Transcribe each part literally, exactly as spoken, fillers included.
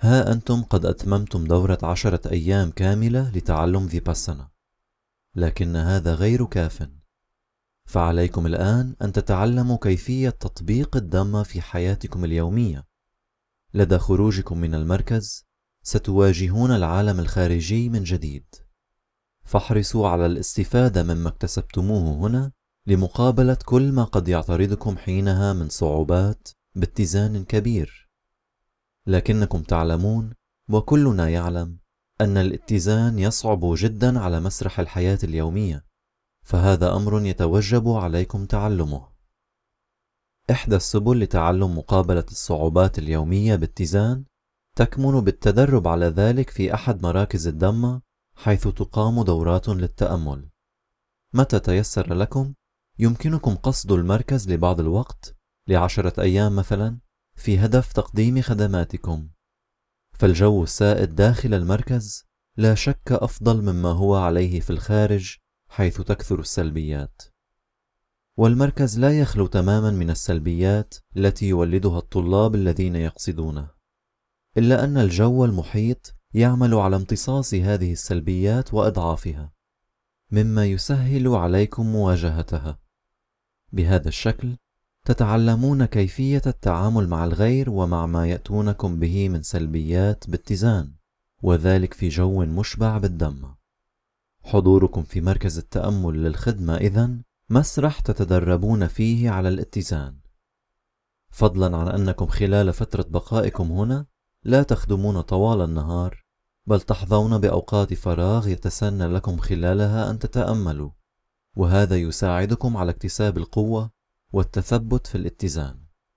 ها أنتم قد أتممتم دورة عشرة أيام كاملة لتعلم فيباسانا، لكن هذا غير كاف. فعليكم الآن أن تتعلموا كيفية تطبيق الدمة في حياتكم اليومية. لدى خروجكم من المركز ستواجهون العالم الخارجي من جديد، فاحرصوا على الاستفادة مما اكتسبتموه هنا لمقابلة كل ما قد يعترضكم حينها من صعوبات باتزان كبير. لكنكم تعلمون، وكلنا يعلم، أن الاتزان يصعب جدا على مسرح الحياة اليومية، فهذا أمر يتوجب عليكم تعلمه. إحدى السبل لتعلم مقابلة الصعوبات اليومية باتزان تكمن بالتدرب على ذلك في أحد مراكز الدمة، حيث تقام دورات للتأمل. متى تيسر لكم يمكنكم قصد المركز لبعض الوقت، لعشرة أيام مثلا، في هدف تقديم خدماتكم. فالجو السائد داخل المركز لا شك أفضل مما هو عليه في الخارج، حيث تكثر السلبيات. والمركز لا يخلو تماما من السلبيات التي يولدها الطلاب الذين يقصدونه، إلا أن الجو المحيط يعمل على امتصاص هذه السلبيات وإضعافها، مما يسهل عليكم مواجهتها. بهذا الشكل تتعلمون كيفية التعامل مع الغير ومع ما يأتونكم به من سلبيات باتزان، وذلك في جو مشبع بالدم. حضوركم في مركز التأمل للخدمة إذن مسرح تتدربون فيه على الاتزان، فضلا عن أنكم خلال فترة بقائكم هنا لا تخدمون طوال النهار، بل تحظون بأوقات فراغ يتسنى لكم خلالها أن تتأملوا، وهذا يساعدكم على اكتساب القوة والتثبت في الاتزان.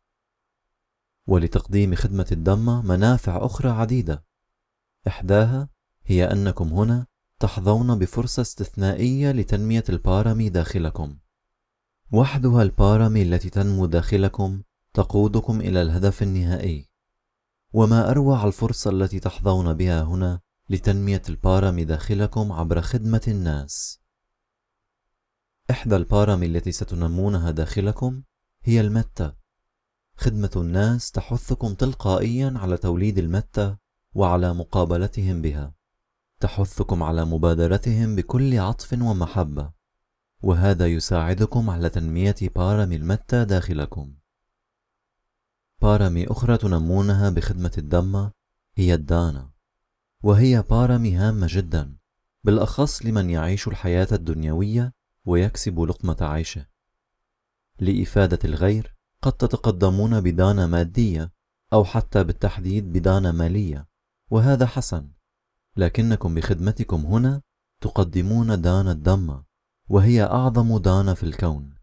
ولتقديم خدمة الدمة منافع أخرى عديدة، إحداها هي أنكم هنا تحظون بفرصة استثنائية لتنمية البارامي داخلكم. وحدها البارامي التي تنمو داخلكم تقودكم إلى الهدف النهائي، وما أروع الفرصة التي تحظون بها هنا لتنمية البارامي داخلكم عبر خدمة الناس. إحدى البارامي التي ستنمونها داخلكم هي المتة. خدمة الناس تحثكم تلقائيا على توليد المتة وعلى مقابلتهم بها، تحثكم على مبادرتهم بكل عطف ومحبة، وهذا يساعدكم على تنمية بارامي المتة داخلكم. بارامي أخرى تنمونها بخدمة الدمة هي الدانا، وهي بارامي هامة جدا، بالأخص لمن يعيش الحياة الدنيوية ويكسب لقمة عيشه. لإفادة الغير قد تتقدمون بدانا مادية، أو حتى بالتحديد بدانا مالية، وهذا حسن، لكنكم بخدمتكم هنا تقدمون دانا الدمة، وهي أعظم دانا في الكون.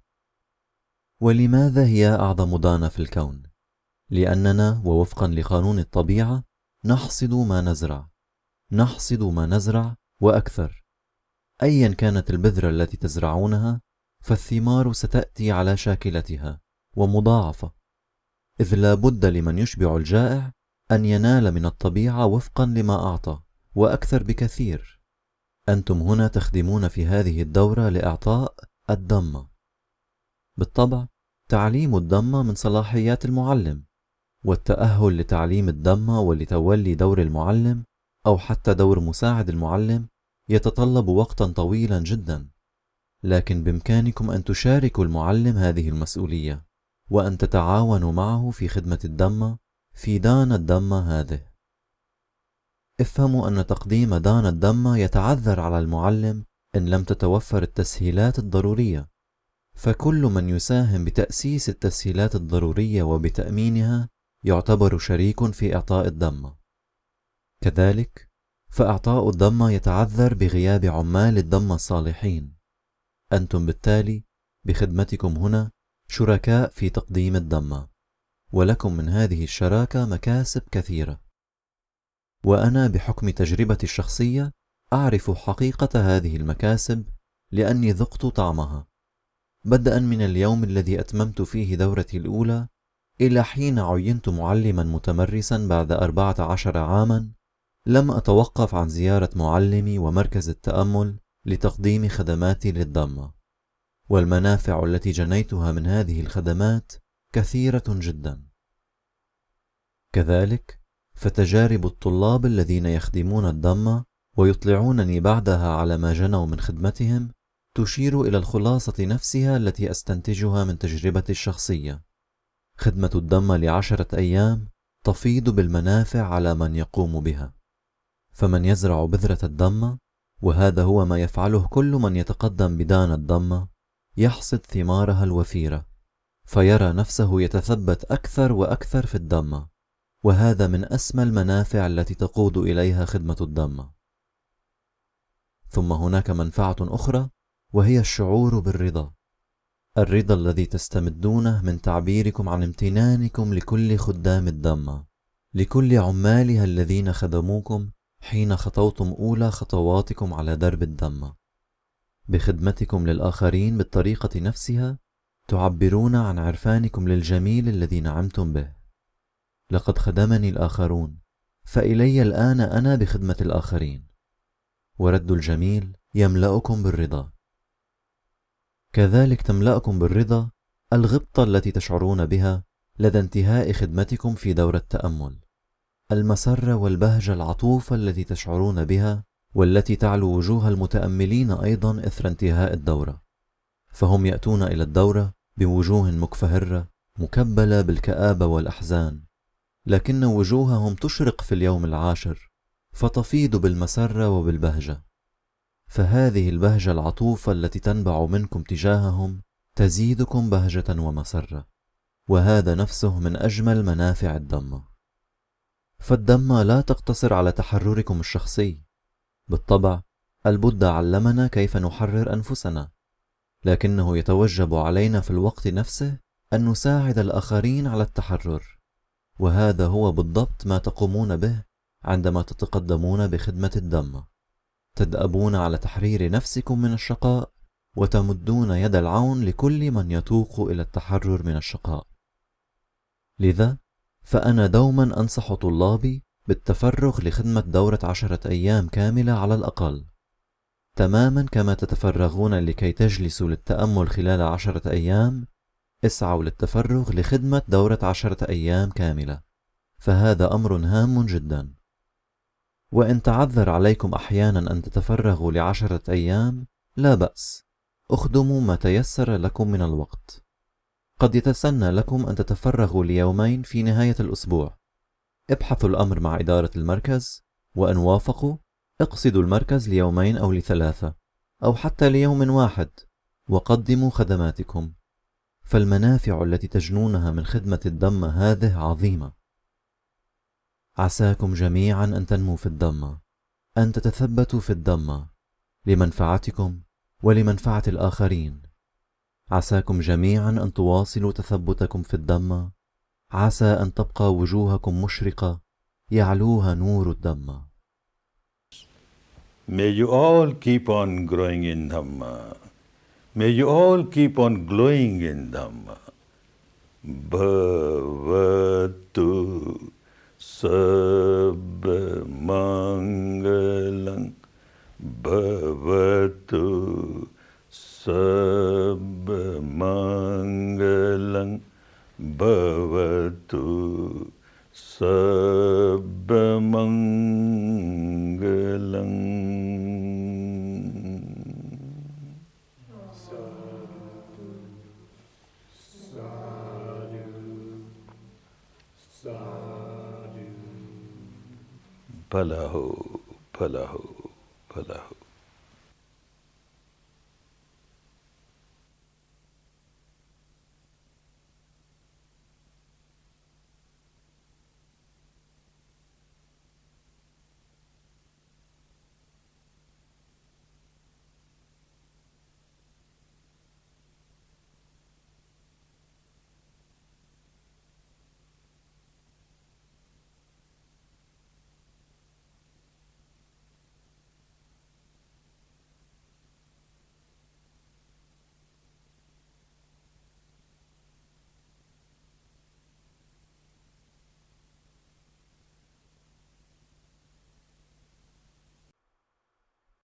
ولماذا هي أعظم دانا في الكون؟ لأننا ووفقا لقانون الطبيعة نحصد ما نزرع، نحصد ما نزرع وأكثر. أيا كانت البذرة التي تزرعونها فالثمار ستأتي على شاكلتها ومضاعفة، إذ لا بد لمن يشبع الجائع أن ينال من الطبيعة وفقا لما أعطى وأكثر بكثير. أنتم هنا تخدمون في هذه الدورة لإعطاء الدمة. بالطبع تعليم الدمة من صلاحيات المعلم، والتأهل لتعليم الدمة ولتولي دور المعلم أو حتى دور مساعد المعلم يتطلب وقتا طويلا جدا، لكن بإمكانكم أن تشاركوا المعلم هذه المسؤولية، وأن تتعاونوا معه في خدمة الدمة في دانا الدمة هذه. افهموا أن تقديم دانا الدمة يتعذر على المعلم إن لم تتوفر التسهيلات الضرورية، فكل من يساهم بتأسيس التسهيلات الضرورية وبتأمينها يعتبر شريك في إعطاء الدمة. كذلك فإعطاء الدمة يتعذر بغياب عمال الدمة الصالحين. أنتم بالتالي بخدمتكم هنا شركاء في تقديم الدمة، ولكم من هذه الشراكة مكاسب كثيرة، وأنا بحكم تجربتي الشخصية أعرف حقيقة هذه المكاسب لأني ذقت طعمها، بدءا من اليوم الذي أتممت فيه دورتي الأولى إلى حين عينت معلما متمرسا بعد أربعة عشر عاما. لم أتوقف عن زيارة معلمي ومركز التأمل لتقديم خدماتي للدمة، والمنافع التي جنيتها من هذه الخدمات كثيرة جدا. كذلك فتجارب الطلاب الذين يخدمون الدمة ويطلعونني بعدها على ما جنوا من خدمتهم تشير إلى الخلاصة نفسها التي أستنتجها من تجربتي الشخصية. خدمة الدمة لعشرة أيام تفيض بالمنافع على من يقوم بها، فمن يزرع بذرة الدمة، وهذا هو ما يفعله كل من يتقدم بدان الدمة، يحصد ثمارها الوفيرة، فيرى نفسه يتثبت أكثر وأكثر في الدمة، وهذا من أسمى المنافع التي تقود إليها خدمة الدمة. ثم هناك منفعة أخرى، وهي الشعور بالرضا، الرضا الذي تستمدونه من تعبيركم عن امتنانكم لكل خدام الدمة، لكل عمالها الذين خدموكم حين خطوتم أولى خطواتكم على درب الدمة. بخدمتكم للآخرين بالطريقة نفسها تعبرون عن عرفانكم للجميل الذي نعمتم به. لقد خدمني الآخرون، فإلي الآن أنا بخدمة الآخرين، ورد الجميل يملأكم بالرضا. كذلك تملأكم بالرضا الغبطة التي تشعرون بها لدى انتهاء خدمتكم في دورة التأمل، المسرة والبهجة العطوفة التي تشعرون بها والتي تعلو وجوه المتأملين أيضا إثر انتهاء الدورة، فهم يأتون إلى الدورة بوجوه مكفهرة مكبلة بالكآبة والأحزان، لكن وجوههم تشرق في اليوم العاشر فتفيض بالمسرة وبالبهجة، فهذه البهجة العطوفة التي تنبع منكم تجاههم تزيدكم بهجة ومسرة، وهذا نفسه من أجمل منافع الدمة. فالدمة لا تقتصر على تحرركم الشخصي، بالطبع البوذا علمنا كيف نحرر أنفسنا، لكنه يتوجب علينا في الوقت نفسه أن نساعد الآخرين على التحرر، وهذا هو بالضبط ما تقومون به عندما تتقدمون بخدمة الدمة، تدأبون على تحرير نفسكم من الشقاء وتمدون يد العون لكل من يتوق إلى التحرر من الشقاء. لذا فأنا دوما أنصح طلابي بالتفرغ لخدمة دورة عشرة أيام كاملة على الأقل، تماما كما تتفرغون لكي تجلسوا للتأمل خلال عشرة أيام، اسعوا للتفرغ لخدمة دورة عشرة أيام كاملة، فهذا أمر هام جدا. وإن تعذر عليكم أحيانا أن تتفرغوا لعشرة أيام لا بأس، اخدموا ما تيسر لكم من الوقت. قد يتسنى لكم أن تتفرغوا ليومين في نهاية الأسبوع، ابحثوا الأمر مع إدارة المركز، وإن وافقوا اقصدوا المركز ليومين أو لثلاثة أو حتى ليوم واحد وقدموا خدماتكم، فالمنافع التي تجنونها من خدمة الدمة هذه عظيمة. عساكم جميعا أن تنموا في الدمة، أن تتثبتوا في الدمة لمنفعتكم ولمنفعة الآخرين. عساكم جميعا أن تواصلوا تثبتكم في الدمة، عسى أن تبقى وجوهكم مشرقة يعلوها نور الدمة. May you all keep on growing in Dhamma. May you all keep on glowing in Dhamma. Bhavatu Sabba Mangalang. Bhavatu Sabba Mangalang. Bhavatu Sabba Mangalang. Bhalahu, bhalahu, bhalahu.